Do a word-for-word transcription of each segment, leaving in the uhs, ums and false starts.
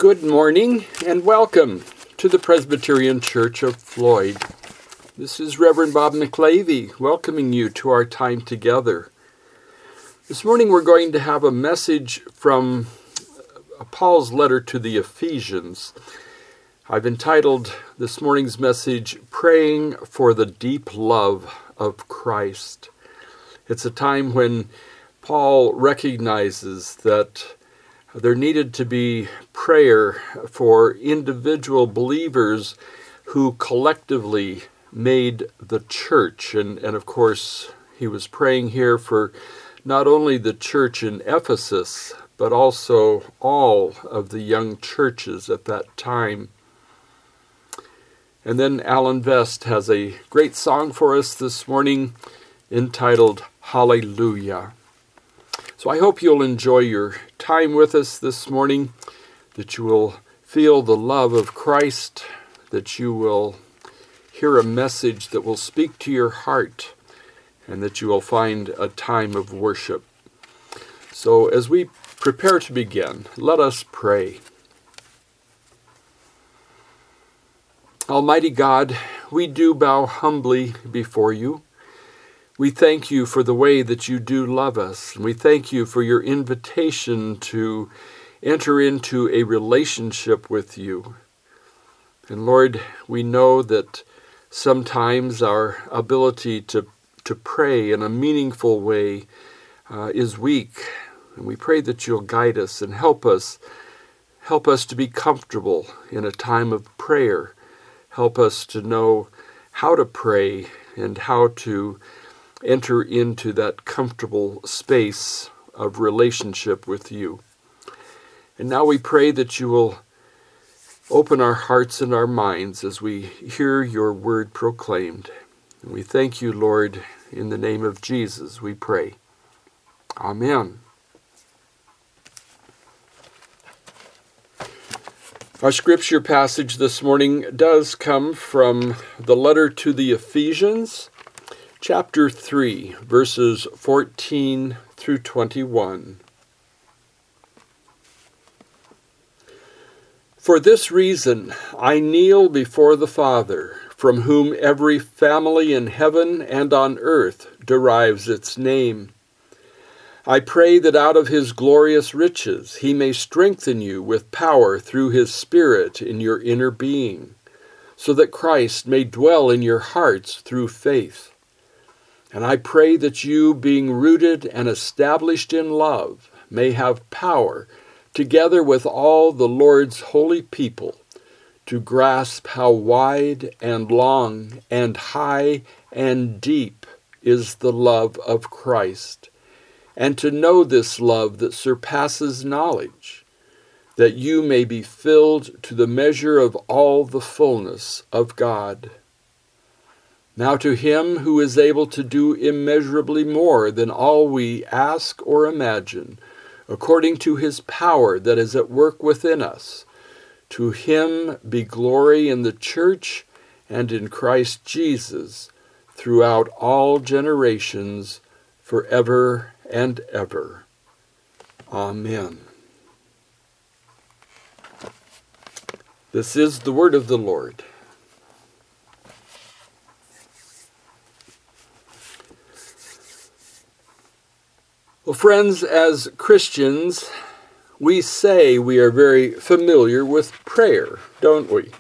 Good morning and welcome to the Presbyterian Church of Floyd. This is Reverend Bob McLavy welcoming you to our time together. This morning we're going to have a message from Paul's letter to the Ephesians. I've entitled this morning's message, Praying for the Deep Love of Christ. It's a time when Paul recognizes that there needed to be prayer for individual believers who collectively made the church. And, and of course, he was praying here for not only the church in Ephesus, but also all of the young churches at that time. And then Alan Vest has a great song for us this morning entitled Hallelujah. So I hope you'll enjoy your time with us this morning, that you will feel the love of Christ, that you will hear a message that will speak to your heart, and that you will find a time of worship. So as we prepare to begin, let us pray. Almighty God, we do bow humbly before you. We thank you for the way that you do love us, and we thank you for your invitation to enter into a relationship with you. And Lord, we know that sometimes our ability to, to pray in a meaningful way uh, is weak, and we pray that you'll guide us and help us, help us to be comfortable in a time of prayer. Help us to know how to pray and how to enter into that comfortable space of relationship with you. And now we pray that you will open our hearts and our minds as we hear your word proclaimed. And we thank you, Lord, in the name of Jesus, we pray. Amen. Our scripture passage this morning does come from the letter to the Ephesians, chapter three, verses fourteen through twenty-one. For this reason I kneel before the Father, from whom every family in heaven and on earth derives its name. I pray that out of his glorious riches he may strengthen you with power through his Spirit in your inner being, so that Christ may dwell in your hearts through faith. And I pray that you, being rooted and established in love, may have power, together with all the Lord's holy people, to grasp how wide and long and high and deep is the love of Christ, and to know this love that surpasses knowledge, that you may be filled to the measure of all the fullness of God. Now to him who is able to do immeasurably more than all we ask or imagine, according to his power that is at work within us, to him be glory in the church and in Christ Jesus throughout all generations, forever and ever. Amen. This is the word of the Lord. Well, friends, as Christians, we say we are very familiar with prayer, don't we?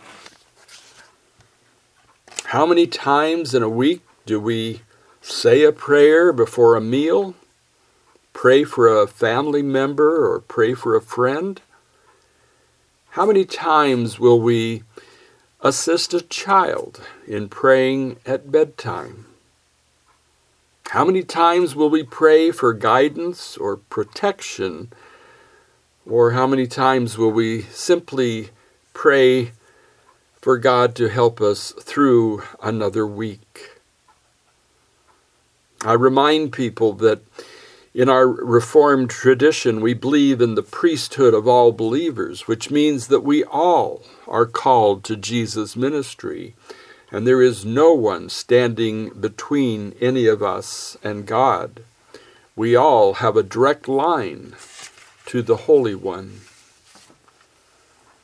How many times in a week do we say a prayer before a meal, pray for a family member, or pray for a friend? How many times will we assist a child in praying at bedtime? How many times will we pray for guidance or protection? Or how many times will we simply pray for God to help us through another week? I remind people that in our Reformed tradition, we believe in the priesthood of all believers, which means that we all are called to Jesus' ministry. And there is no one standing between any of us and God. We all have a direct line to the Holy One.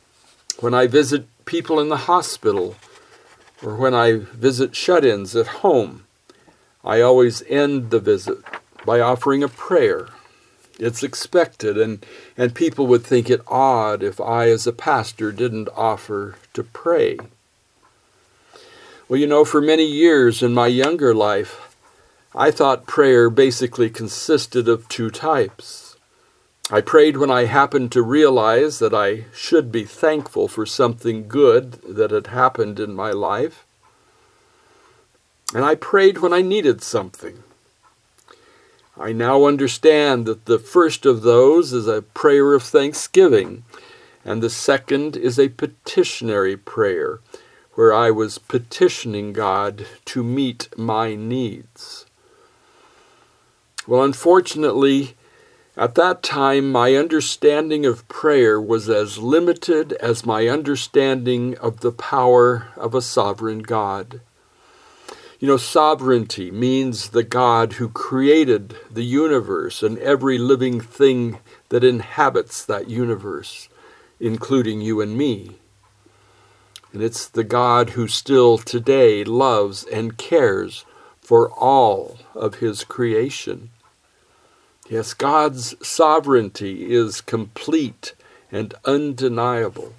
When I visit people in the hospital, or when I visit shut-ins at home, I always end the visit by offering a prayer. It's expected, and, and people would think it odd if I, as a pastor, didn't offer to pray. Well, you know, for many years in my younger life, I thought prayer basically consisted of two types. I prayed when I happened to realize that I should be thankful for something good that had happened in my life. And I prayed when I needed something. I now understand that the first of those is a prayer of thanksgiving, and the second is a petitionary prayer, where I was petitioning God to meet my needs. Well, unfortunately, at that time, my understanding of prayer was as limited as my understanding of the power of a sovereign God. You know, sovereignty means the God who created the universe and every living thing that inhabits that universe, including you and me. And it's the God who still today loves and cares for all of his creation. Yes, God's sovereignty is complete and undeniable.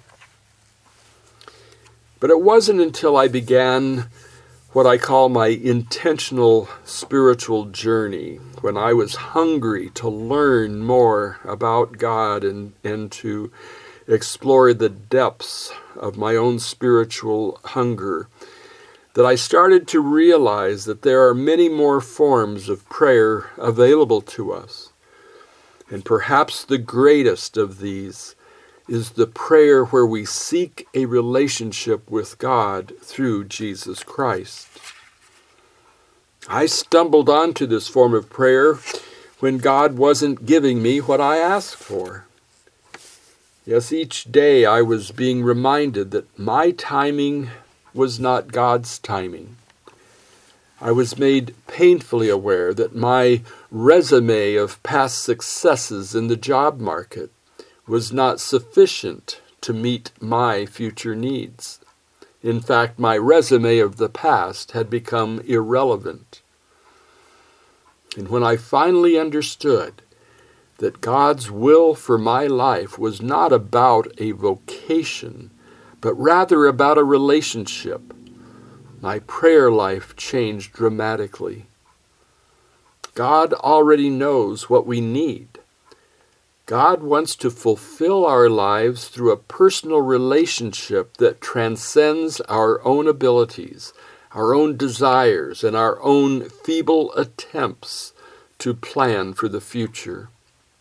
But it wasn't until I began what I call my intentional spiritual journey, when I was hungry to learn more about God and, and to explore the depths of my own spiritual hunger, that I started to realize that there are many more forms of prayer available to us. And perhaps the greatest of these is the prayer where we seek a relationship with God through Jesus Christ. I stumbled onto this form of prayer when God wasn't giving me what I asked for. Yes, each day I was being reminded that my timing was not God's timing. I was made painfully aware that my resume of past successes in the job market was not sufficient to meet my future needs. In fact, my resume of the past had become irrelevant. And when I finally understood that God's will for my life was not about a vocation, but rather about a relationship, my prayer life changed dramatically. God already knows what we need. God wants to fulfill our lives through a personal relationship that transcends our own abilities, our own desires, and our own feeble attempts to plan for the future.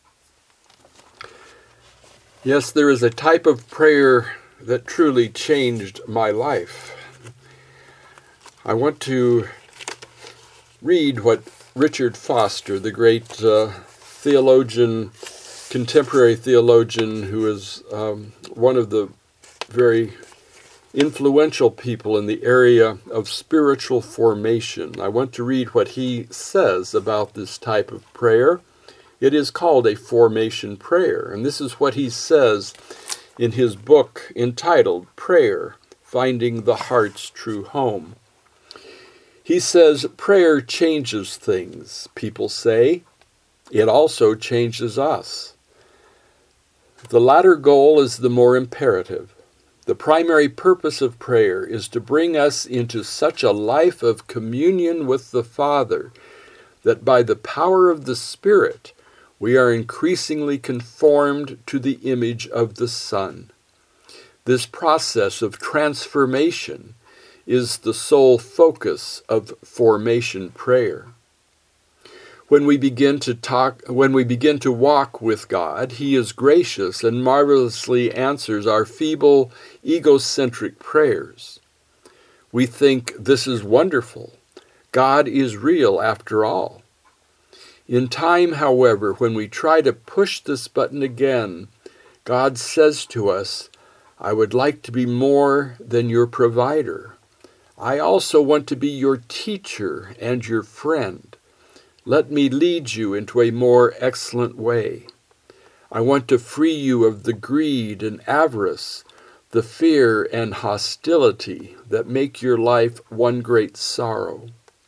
Yes, there is a type of prayer that truly changed my life. I want to read what Richard Foster, the great uh, theologian, contemporary theologian who is um, one of the very influential people in the area of spiritual formation. I want to read what he says about this type of prayer. It is called a formation prayer, and this is what he says in his book entitled Prayer, Finding the Heart's True Home. He says, prayer changes things, people say. It also changes us. The latter goal is the more imperative. The primary purpose of prayer is to bring us into such a life of communion with the Father that by the power of the Spirit, we are increasingly conformed to the image of the Son. This process of transformation is the sole focus of formation prayer. When we begin to talk, when we begin to walk with God, He is gracious and marvelously answers our feeble, egocentric prayers. We think this is wonderful. God is real after all. In time, however, when we try to push this button again, God says to us, I would like to be more than your provider. I also want to be your teacher and your friend. Let me lead you into a more excellent way. I want to free you of the greed and avarice the fear and hostility that make your life one great sorrow.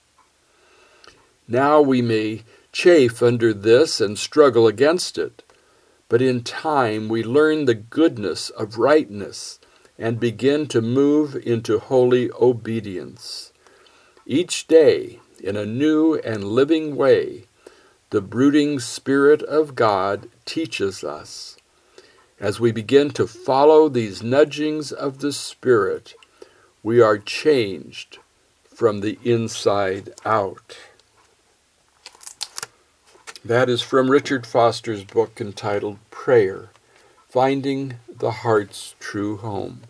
Now we may chafe under this and struggle against it, but in time we learn the goodness of rightness and begin to move into holy obedience. Each day, in a new and living way, the brooding Spirit of God teaches us. As we begin to follow these nudgings of the Spirit, we are changed from the inside out. That is from Richard Foster's book entitled Prayer, Finding the Heart's True Home.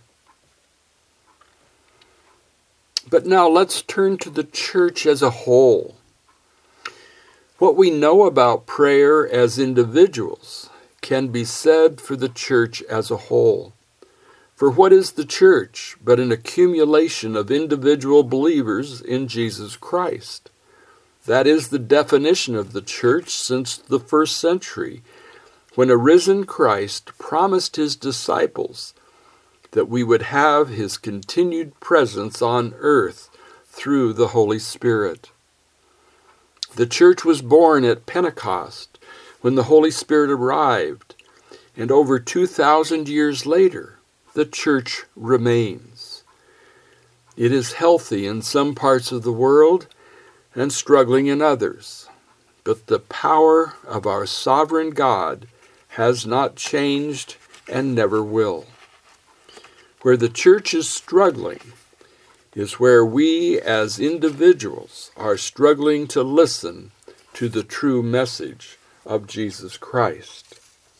But now let's turn to the church as a whole. What we know about prayer as individuals can be said for the church as a whole. For what is the church but an accumulation of individual believers in Jesus Christ? That is the definition of the church since the first century, when a risen Christ promised his disciples that we would have his continued presence on earth through the Holy Spirit. The church was born at Pentecost, when the Holy Spirit arrived, and over two thousand years later, the church remains. It is healthy in some parts of the world and struggling in others, but the power of our sovereign God has not changed and never will. Where the church is struggling is where we as individuals are struggling to listen to the true message of Jesus Christ.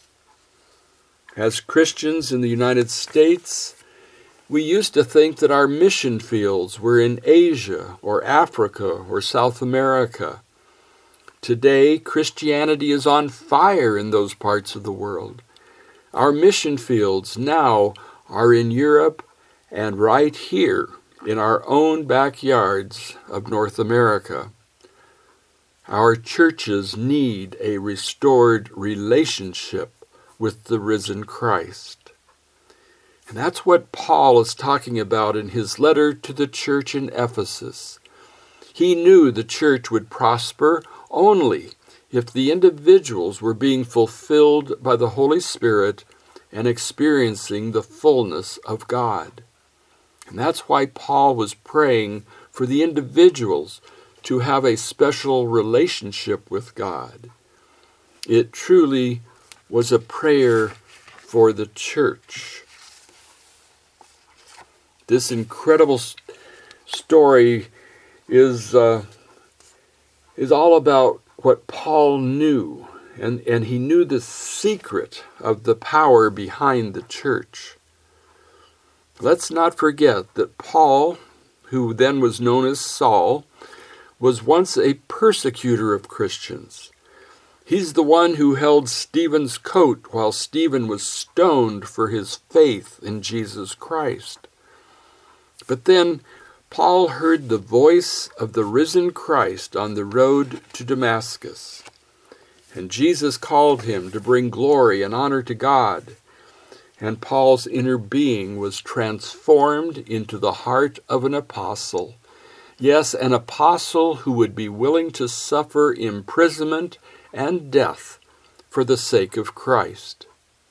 As Christians in the United States, we used to think that our mission fields were in Asia or Africa or South America. Today, Christianity is on fire in those parts of the world. Our mission fields now are in Europe and right here in our own backyards of North America. Our churches need a restored relationship with the risen Christ. And that's what Paul is talking about in his letter to the church in Ephesus. He knew the church would prosper only if the individuals were being fulfilled by the Holy Spirit and experiencing the fullness of God. And that's why Paul was praying for the individuals to have a special relationship with God. It truly was a prayer for the church. This incredible story is uh, is all about what Paul knew, and, and he knew the secret of the power behind the church. Let's not forget that Paul, who then was known as Saul, was once a persecutor of Christians. He's the one who held Stephen's coat while Stephen was stoned for his faith in Jesus Christ. But then Paul heard the voice of the risen Christ on the road to Damascus, and Jesus called him to bring glory and honor to God, and Paul's inner being was transformed into the heart of an apostle. Yes, an apostle who would be willing to suffer imprisonment and death for the sake of Christ.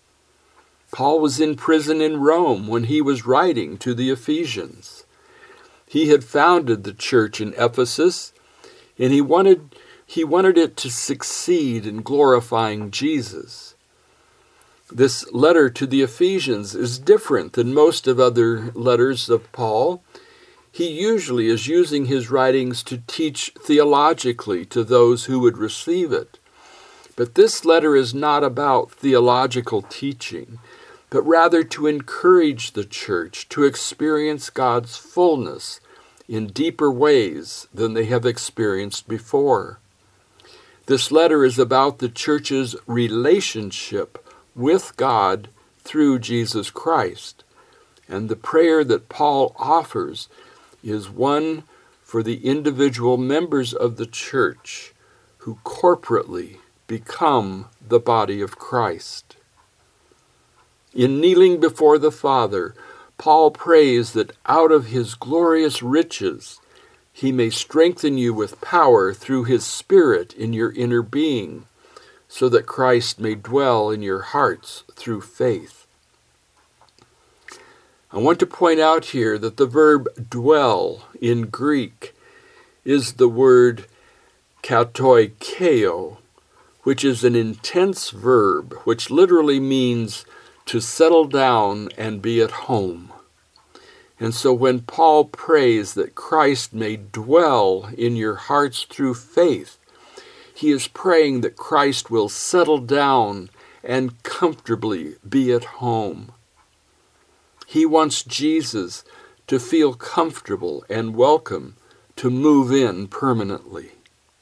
Paul was in prison in Rome when he was writing to the Ephesians. He had founded the church in Ephesus, and he wanted, he wanted it to succeed in glorifying Jesus. This letter to the Ephesians is different than most of other letters of Paul. He usually is using his writings to teach theologically to those who would receive it. But this letter is not about theological teaching, but rather to encourage the church to experience God's fullness in deeper ways than they have experienced before. This letter is about the church's relationship with God through Jesus Christ, and the prayer that Paul offers is one for the individual members of the church who corporately become the body of Christ. In kneeling before the Father, Paul prays that out of his glorious riches he may strengthen you with power through his Spirit in your inner being, so that Christ may dwell in your hearts through faith. I want to point out here that the verb dwell in Greek is the word katoikeo, which is an intense verb, which literally means to settle down and be at home. And so when Paul prays that Christ may dwell in your hearts through faith, he is praying that Christ will settle down and comfortably be at home. He wants Jesus to feel comfortable and welcome to move in permanently.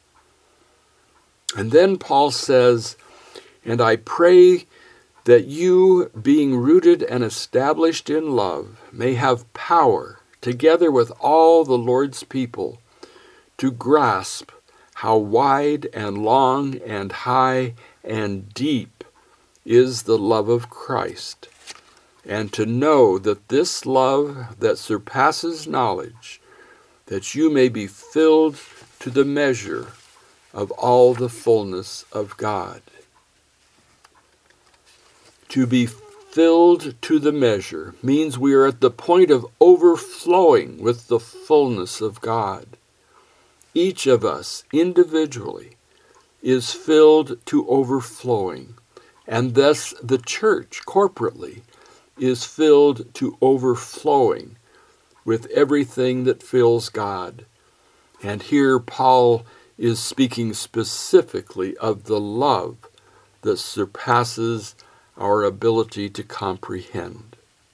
And then Paul says, "And I pray that you, being rooted and established in love, may have power, together with all the Lord's people, to grasp how wide and long and high and deep is the love of Christ, and to know that this love that surpasses knowledge, that you may be filled to the measure of all the fullness of God." To be filled to the measure means we are at the point of overflowing with the fullness of God. Each of us individually is filled to overflowing, and thus the church corporately is filled to overflowing with everything that fills God. And here Paul is speaking specifically of the love that surpasses our ability to comprehend.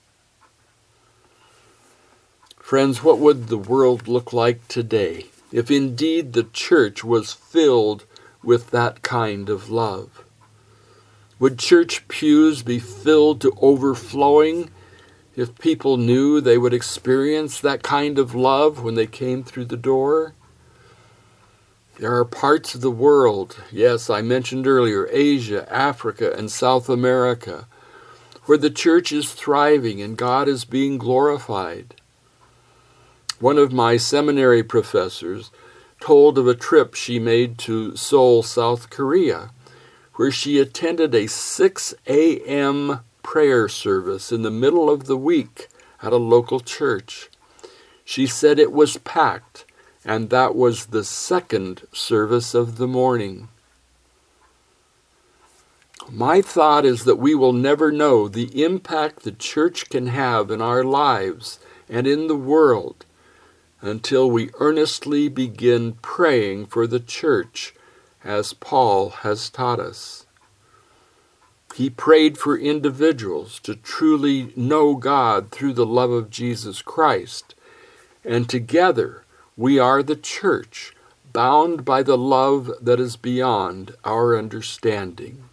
Friends, what would the world look like today if indeed the church was filled with that kind of love? Would church pews be filled to overflowing if people knew they would experience that kind of love when they came through the door? There are parts of the world, yes, I mentioned earlier, Asia, Africa, and South America, where the church is thriving and God is being glorified. One of my seminary professors told of a trip she made to Seoul, South Korea, where she attended a six a.m. prayer service in the middle of the week at a local church. She said it was packed, and that was the second service of the morning. My thought is that we will never know the impact the church can have in our lives and in the world until we earnestly begin praying for the church, as Paul has taught us. He prayed for individuals to truly know God through the love of Jesus Christ, and together we are the church, bound by the love that is beyond our understanding.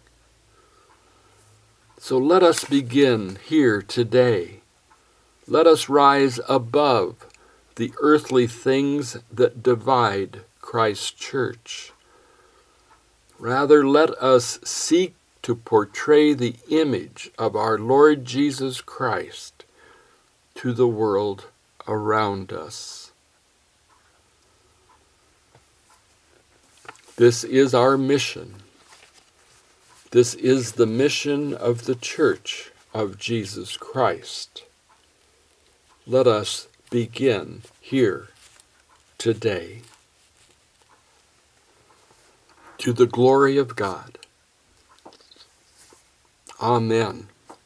So let us begin here today. Let us rise above the earthly things that divide Christ's church. Rather, let us seek to portray the image of our Lord Jesus Christ to the world around us. This is our mission. This is the mission of the Church of Jesus Christ. Let us begin here today. To the glory of God. Amen.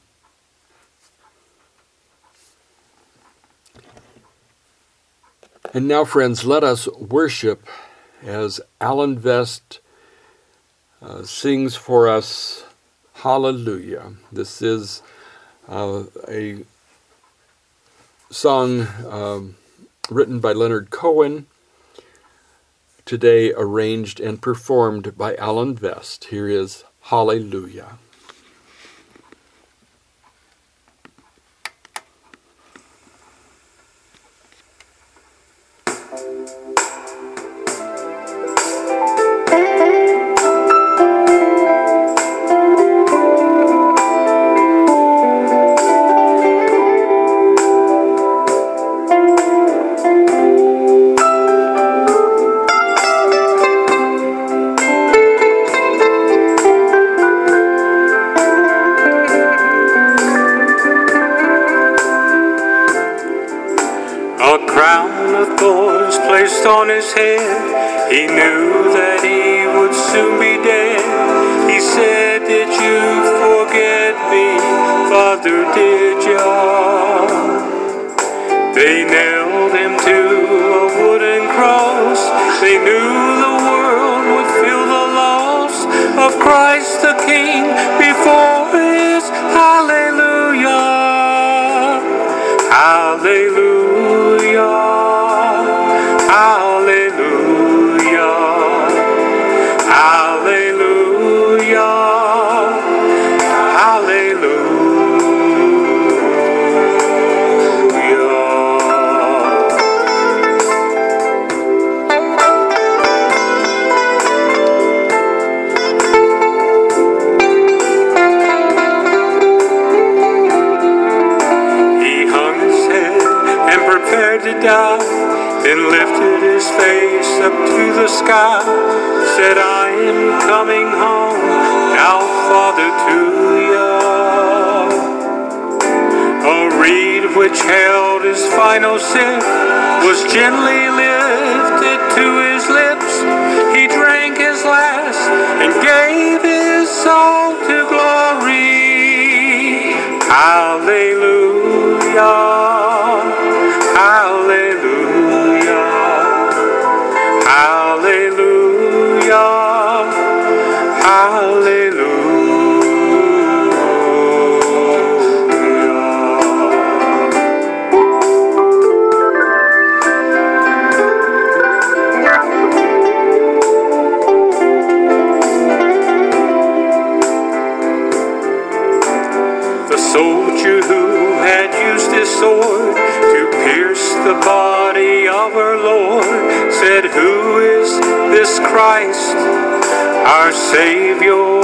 And now, friends, let us worship as Alan Vest uh, sings for us, Hallelujah. This is uh, a song um, written by Leonard Cohen, today arranged and performed by Alan Vest. Here is Hallelujah. pierced on his head. He knew that he would soon be dead. He said, did you forget me, Father, did ya? They nailed him to a wooden cross. They knew the world would feel the loss of Christ the King before his hallelujah. Hallelujah. Hallelujah. Hallelujah. Hallelujah. Prepared to die, then lifted his face up to the sky, said, I am coming home, now Father, to ya. A reed which held his final sip was gently lifted to his lips. He drank his last and gave his soul to glory. Hallelujah. Hallelujah, hallelujah, hallelujah. The soldier who had used his sword to pierce the body of our Lord said, who is this Christ, our Savior?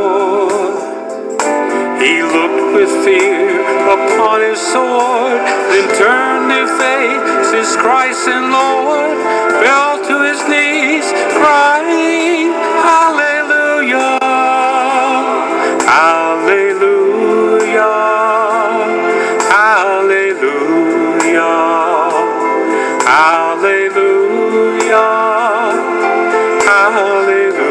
He looked with fear upon his sword, then turned to face his Christ and Lord, fell to his knees, crying, hallelujah, hallelujah, hallelujah, hallelujah, hallelujah.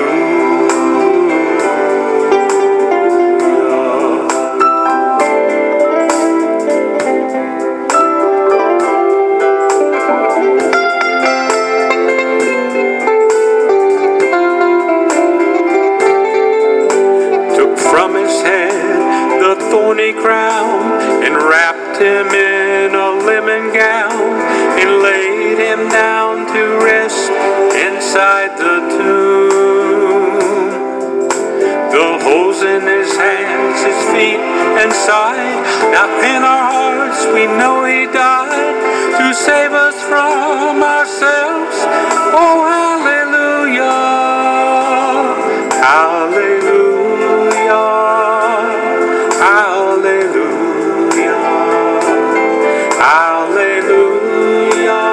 Took from his head the thorny crown and wrapped him in a linen gown and laid him down to rest inside the tomb. The holes in his hands, his feet and side, now in our hearts we know he died to save us from ourselves. Oh, hallelujah, hallelujah, hallelujah, hallelujah,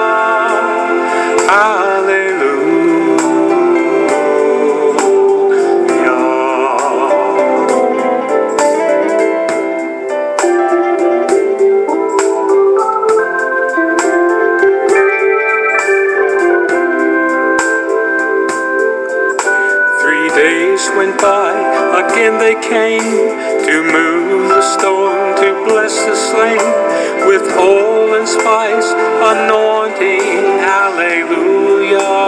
Three days went by, again they came to move the stone, to bless the slain with oil and spice, anointing, hallelujah.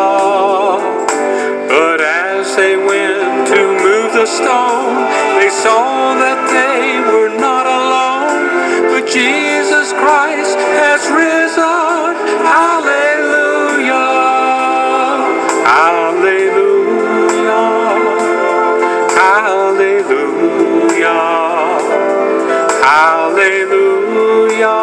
But as they went to move the stone, they saw that they were not alone, but Jesus Christ has risen, hallelujah, hallelujah, hallelujah, hallelujah,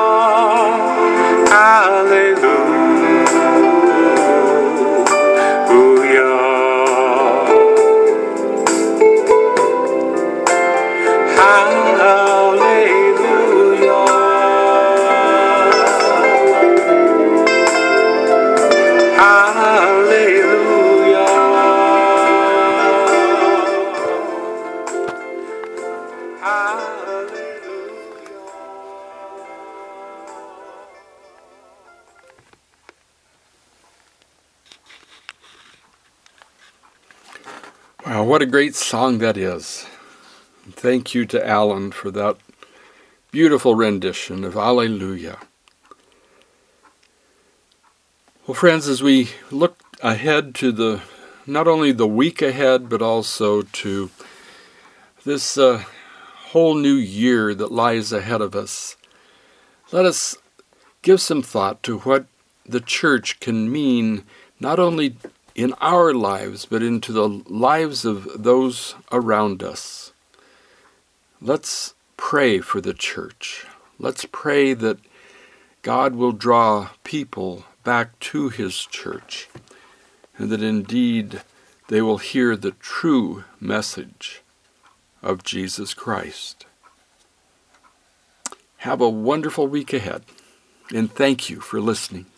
hallelujah. Oh, what a great song that is. Thank you to Alan for that beautiful rendition of Alleluia. Well, friends, as we look ahead to the, not only the week ahead, but also to this uh, whole new year that lies ahead of us, let us give some thought to what the church can mean, not only in our lives, but into the lives of those around us. Let's pray for the church. Let's pray that God will draw people back to his church, and that indeed they will hear the true message of Jesus Christ. Have a wonderful week ahead, and thank you for listening.